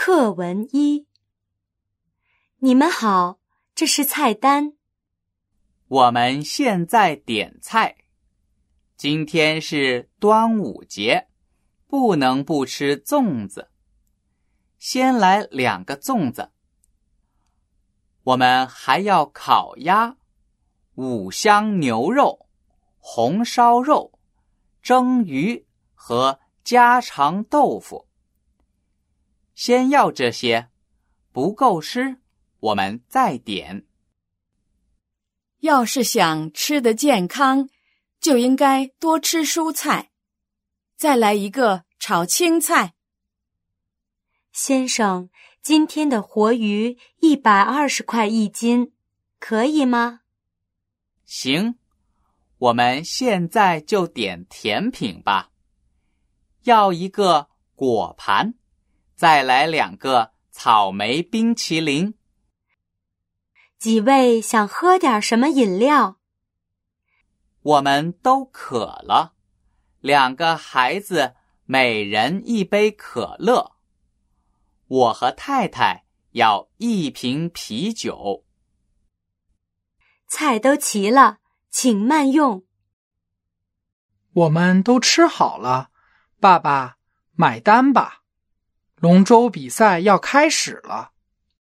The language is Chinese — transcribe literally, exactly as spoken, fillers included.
课文一。你们好，这是菜单。 我们现在点菜。今天是端午节，不能不吃粽子。先来两个粽子。我们还要烤鸭、五香牛肉、红烧肉、蒸鱼和家常豆腐。先要这些，不够吃，我们再点。 要是想吃得健康，就应该多吃蔬菜。再来一个炒青菜。 先生，今天的活鱼一百二十块一斤，可以吗？ 行，我们现在就点甜品吧。要一个果盘，再来两个草莓冰淇淋。 几位想喝点什么饮料？ 我们都渴了，两个孩子每人一杯可乐。我和太太要一瓶啤酒。 菜都齐了，请慢用。 我们都吃好了，爸爸，买单吧。龙舟比赛要开始了。